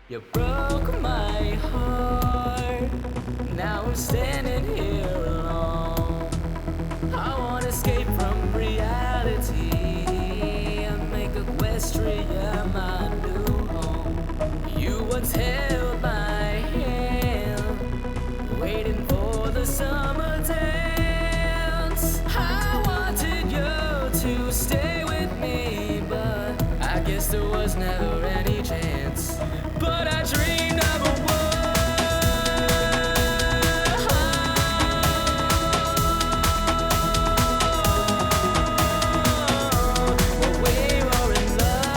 You broke my heart. Now I'm standing here alone. I wanna escape from reality and make Equestria my new home. You once held my hand, waiting for the summer dance. I wanted you to stay with me, but I guess there was never any chance. But I dreamed of a world where we were in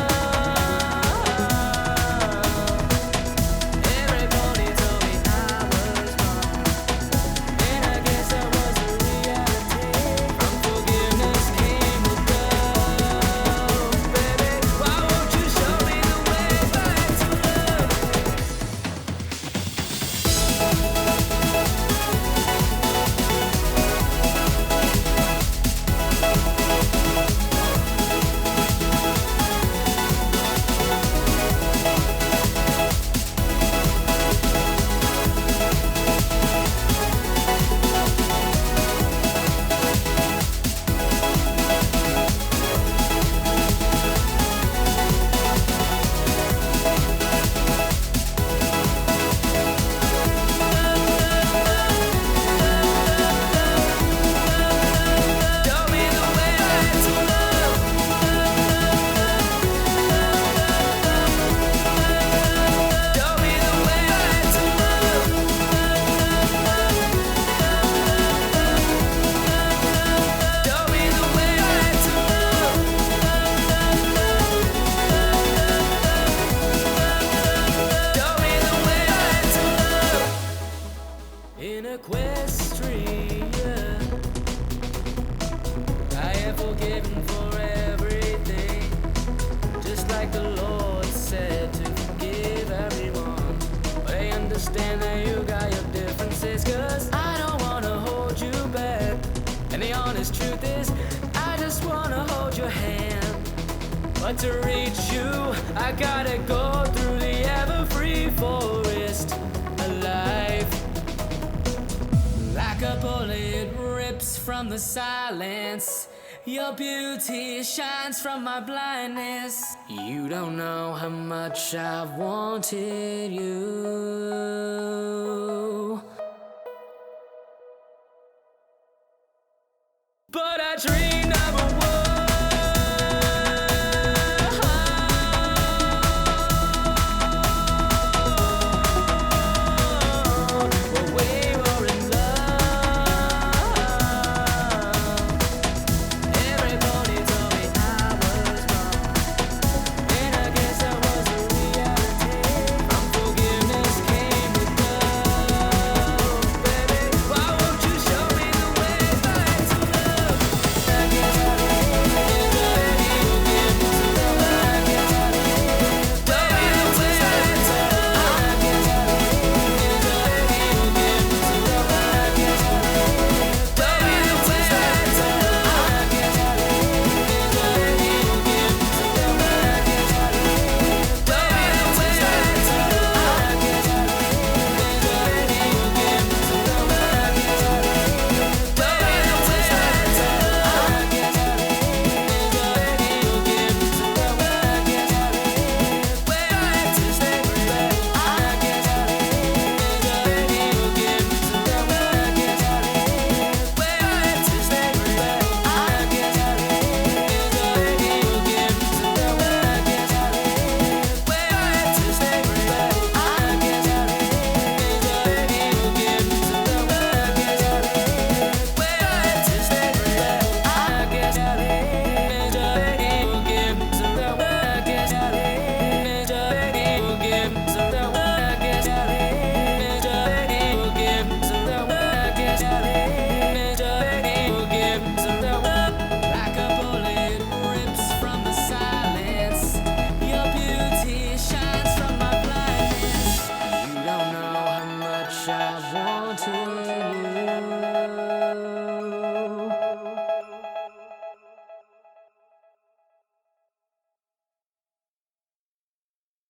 love. Everybody told me I was wrong, and I guess that was the reality. From forgiveness came with love, baby. Why won't you show me the way back to love? Show me the way back to love. Show me the way back to love. Show me the way back to love. Show me the way back to love. In Equestria, I am forgiven for everything, just like the Lord said to forgive everyone. But I understand that you got your differences, 'cause I don't wanna hold you back. And the honest truth is, I just wanna hold your hand. But to reach you, I gotta go through the ever-free forest alive. Like a bullet rips from the silence, your beauty shines from my blindness. You don't know how much I've wanted you, but I dream